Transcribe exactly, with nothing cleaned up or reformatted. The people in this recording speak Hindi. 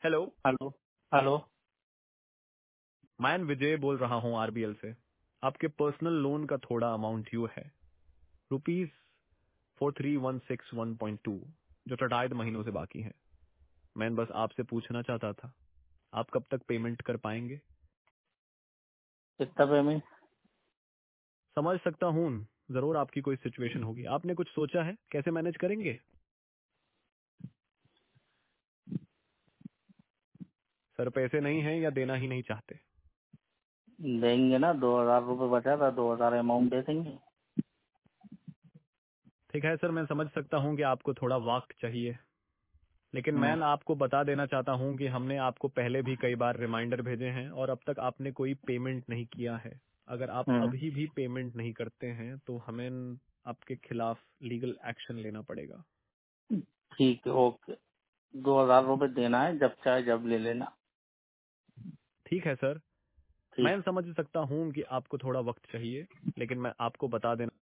हेलो। हेलो। हेलो। मैं विजय बोल रहा हूँ आरबीएल से। आपके पर्सनल लोन का थोड़ा अमाउंट ड्यू है, rupees four three one six one point two, जो चटाइद महीनों से बाकी है। मैं बस आपसे पूछना चाहता था, आप कब तक पेमेंट कर पाएंगे? कितना पेमेंट? समझ सकता हूँ, जरूर आपकी कोई सिचुएशन होगी। आपने कुछ सोचा है कैसे मैनेज करेंगे? सर पैसे नहीं हैं या देना ही नहीं चाहते? देंगे ना, दो हजार रूपये बचा था, दो हजार अमाउंट दे देंगे। ठीक है सर, मैं समझ सकता हूँ कि आपको थोड़ा वक्त चाहिए, लेकिन मैं हम्म, आपको बता देना चाहता हूं कि हमने आपको पहले भी कई बार रिमाइंडर भेजे हैं और अब तक आपने कोई पेमेंट नहीं किया है। अगर आप हम्म, अभी भी पेमेंट नहीं करते हैं तो हमें आपके खिलाफ लीगल एक्शन लेना पड़ेगा। ठीक है, ओके। दो हजार रूपये देना है, जब चाहे जब ले लेना। ठीक है सर, ठीक। मैं समझ सकता हूं कि आपको थोड़ा वक्त चाहिए, लेकिन मैं आपको बता देना